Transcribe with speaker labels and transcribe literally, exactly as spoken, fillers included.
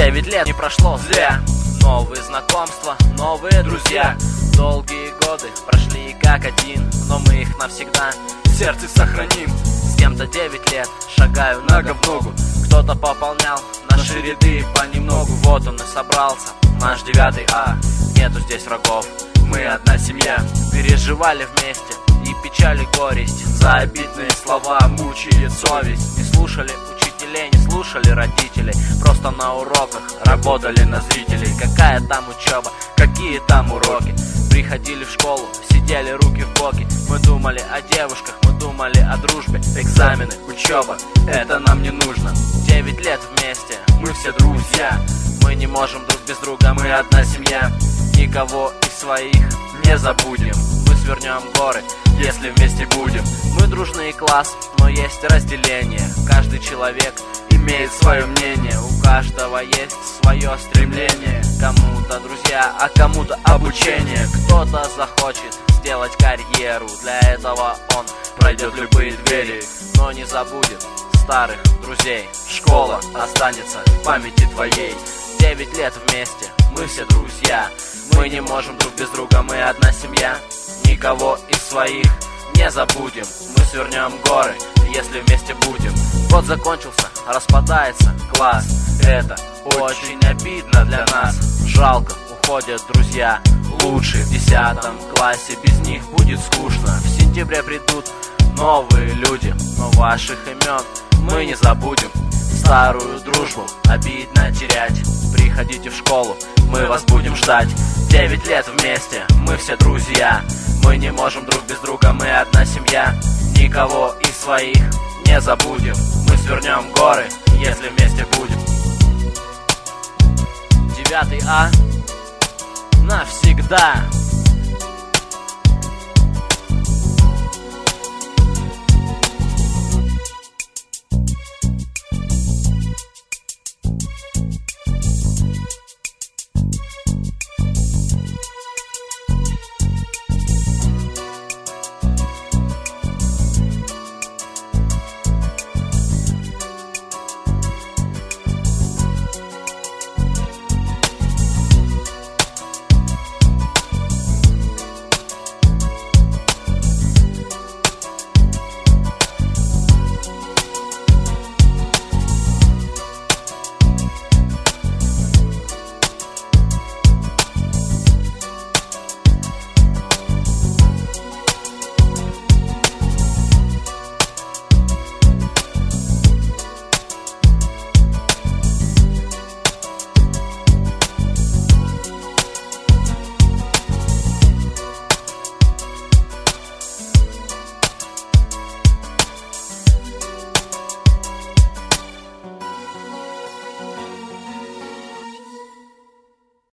Speaker 1: Девять лет не прошло зря. Новые знакомства, новые друзья. Долгие годы прошли как один, но мы их навсегда в сердце сохраним. С кем-то девять лет шагаю нога в ногу. Кто-то пополнял наши ряды понемногу. Вот он и собрался, наш девятый А. Нету здесь врагов, мы одна семья. Переживали вместе и печаль, и горесть. За обидные слова мучает совесть. Не слушали учителей, не слушали родителей. Просто на уроках работали на зрителей. Какая там учеба, какие там уроки. Приходили в школу, сидели руки в боки. Мы думали о девушках, мы думали о дружбе. Экзамены, учеба, это нам не нужно. Девять лет вместе, мы все друзья. Мы не можем друг без друга, мы одна семья. Никого из своих не забудем. Мы свернем горы, если вместе будем. Мы дружный класс, но есть разделение. Каждый человек имеет свое мнение. У каждого есть свое стремление. Кому-то друзья, а кому-то обучение. Кто-то захочет сделать карьеру. Для этого он пройдет любые двери, но не забудет старых друзей. Школа останется в памяти твоей. Девять лет вместе, мы все друзья. Мы не можем друг без друга, мы одна семья. Никого из своих не забудем. Мы свернем горы, если вместе будем. Год закончился, распадается класс. Это очень обидно для нас. Жалко, уходят друзья лучшие. В десятом классе без них будет скучно. В сентябре придут новые люди, но ваших имен мы не забудем. Старую дружбу обидно терять. Приходите в школу, мы вас будем ждать. Девять лет вместе, мы все друзья. Мы не можем друг без друга, мы одна семья. Никого из своих не забудем. Мы свернем горы, если вместе будем. Девятый А навсегда.